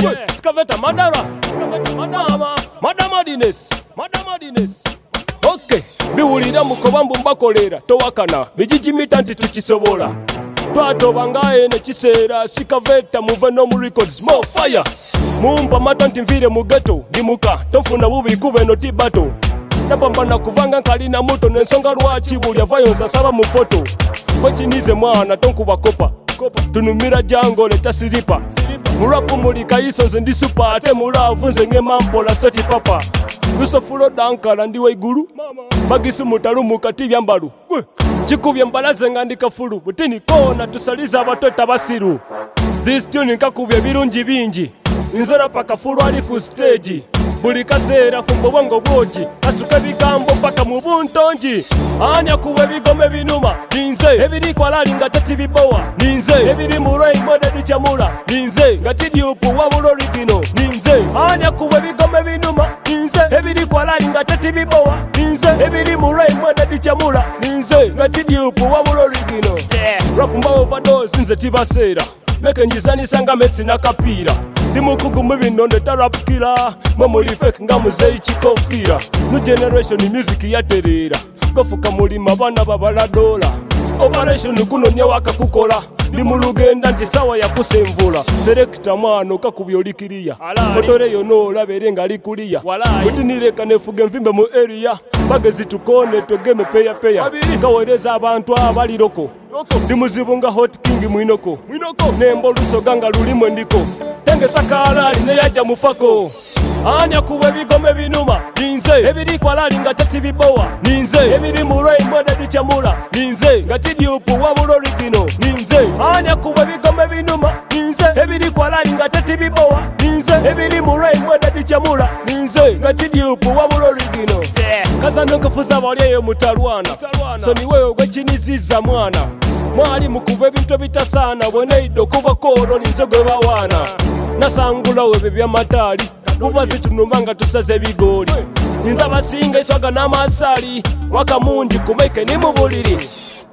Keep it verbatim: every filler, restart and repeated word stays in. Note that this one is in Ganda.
yeah. Skaveta madara, skaveta madama, madamadines, madamadines. Okay, biwulira mukobambu mbakolera towakana bijijimita nti tukisobola twatobangaye nekiseera sikaveta muve no mu records more fire mumpa mata nti nvire mu ghetto ndimuka tofuna bubi kube no tibato napambana kuvanga nkalina muto nensonga lwaki buli avayonza saba mu foto kwekinize mwana tonkuba kopa tunumira jango leta silipa murapu mulika isonze ndi super ate muravu nze ngemampola soti papa lusofulo dankala ndiwe igulu bagisi mutalu mukati byambalu kikubye mbalaze nga ndikafulu butini kona tusaliza abatota basiru this tune nkakubye birungi bingi nzera paka fulu ali ku stage buli kaseera fumbo bwango bwogi asuka bigambo paka mu buntongi anya kuwe bigome binuma ninze ebiri kwalali nga tati bibowa ninze ebiri mu rain mode dichamula ninze nga tidiupu wa bulorigino ninze anya kuwe bigome binuma ninze ebiri kwalali nga tati bibowa ninze ebiri mu rain mode dichamula ninze nga tidiupu wa bulorigino rap mba overdose nze tibasera meke njizanisa nga Messi na kapira ndimukugumu binonde tarapukira mwe muri fake nga muzeyi chikofira new generation music yaterera gofuka mulima abana babala dola operation kunonya wakakukola ndi mu lugenda nti sawa yakusemvula selecta mwana kakubyolikiriya motore yono olabere nga likuliya mutinireka nefuge mvimbe mu area bagezi tukone twegeme peya peya kawereza abantu abaliroko ndi muzibu nga hot king mwinoko nembo lusoga nga lulimwe ndiko tenge sakalali neyaja mufako anya kuwe bigome binuma ninze ebiri kwalali nga tati bibowa ninze ebiri mu rain mode dichamula ninze nga tidiupu wa bulorigino ninze anya kuwe bigome binuma ninze ebiri kwalali nga tati bibowa ninze ebiri mu rain mode dichamula ninze nga tidiupu wa bulorigino kazano nkafuza balyeyo mutalwana so ni wewe gwekiniziza mwana mwali mukuva ebintu bitasana bweneido kuva kolo ninze gwe bawana nasangula webe byamatali buvazi tunumanga tusaze bigoli ninza basinga iswaga n'amasali wakamundi kumeke ni mu buliri